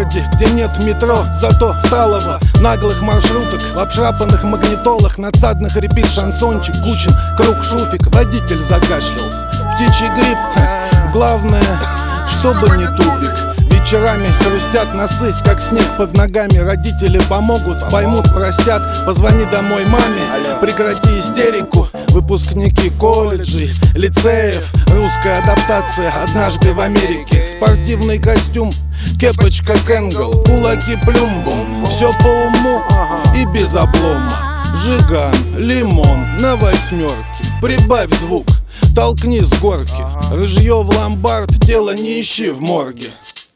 городе, где нет метро, зато всталово наглых маршруток, в обшрапанных магнитолах, надсадных репит шансончик, Кучин, круг, шуфик, водитель закашлялся. Птичий грипп, главное, чтобы не тупик. Вечерами хрустят носы, как снег под ногами. Родители помогут, поймут, простят. Позвони домой маме, прекрати истерику. Выпускники колледжей, лицеев, русская адаптация однажды в Америке. Спортивный костюм, кепочка Кэнгл, кулаки плюмбум. Все по уму и без облома. Жиган, лимон на восьмерке. Прибавь звук, толкни с горки. Рыжье в ломбард, тело не ищи в морге.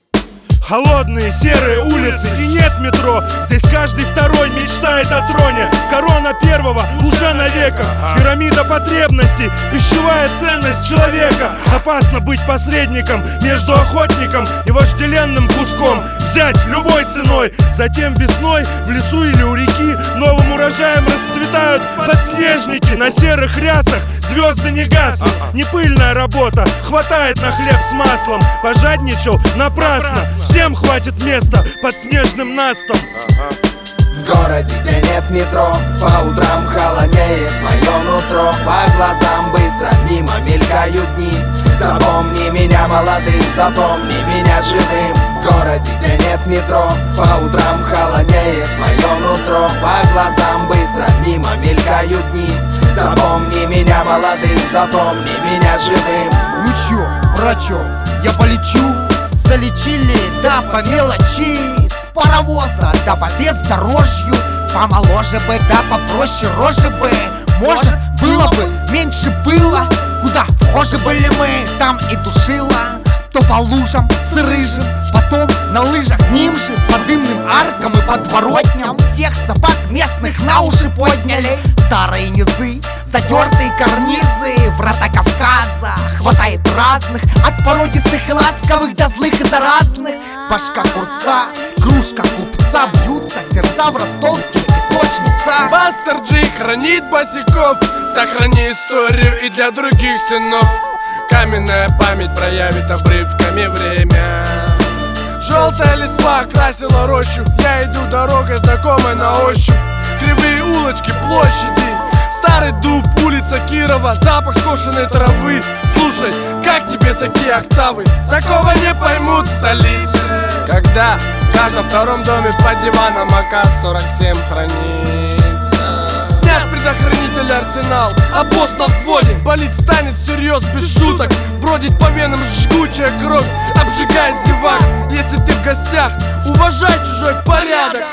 Холодные серые улицы и нет метро. Здесь каждый второй мечтает о троне. Корона первого уже на веках. Пирамида потребностей, пищевая ценность человека. Опасно быть посредником между охотником и вожделенным куском. Взять любой ценой. Затем весной в лесу или у реки новым урожаем расцветают подснежники. На серых рясах звезды не гаснут. Не пыльная работа, хватает на хлеб с маслом. Пожадничал напрасно. Всем хватит места под снежным настом. В городе, где нет метро, по утрам холодеет мое нутро. По глазам быстро мимо мелькают дни. Запомни меня молодым, запомни меня живым. В городе, где нет метро, по утрам холодеет мое нутро. По глазам быстро мимо мелькают дни. Запомни меня молодым, запомни меня живым. Ну чё, брачок, я полечу. Залечили, да по мелочи. С паровоза, да по бездорожью. Помоложе бы, да попроще рожи бы. Может, было бы, меньше было. Куда вхожи были мы, там и душила. То по лужам с рыжим, потом на лыжах с ним же. По дымным аркам и подворотням всех собак местных на уши подняли. Старые низы, затертые карнизы, врата Кавказа. Хватает разных, от породистых и ласковых до злых и заразных. Башка курца, кружка купца, бьются сердца в ростовских песочницах. Бастер Джи хранит босиков, сохрани историю и для других сынов. Каменная память проявит обрывками время. Желтая листва окрасила рощу. Я иду дорогой знакомой на ощупь. Кривые улочки, площади, старый дуб, улица Кирова, запах скошенной травы. Слушай, как тебе такие октавы? Такого не поймут в столице. Когда в каждом втором доме под диваном АК-47 хранится. Снять предохранитель арсенал, а босс на взводе. Болит станет всерьез, без шуток. Бродит по венам жгучая кровь, обжигает зевак. Если ты в гостях, уважай чужой порядок.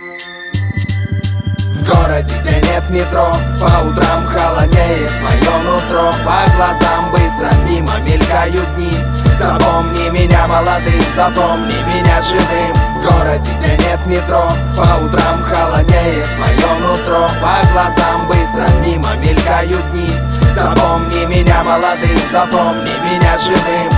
В городе, где нет метро, по утрам холодеет мое нутро. По глазам быстро мимо мелькают дни. Запомни меня молодым, запомни меня живым. В городе, где нет метро, по утрам холодеет мое нутро. По глазам быстро мимо мелькают дни. Запомни меня молодым, запомни меня живым.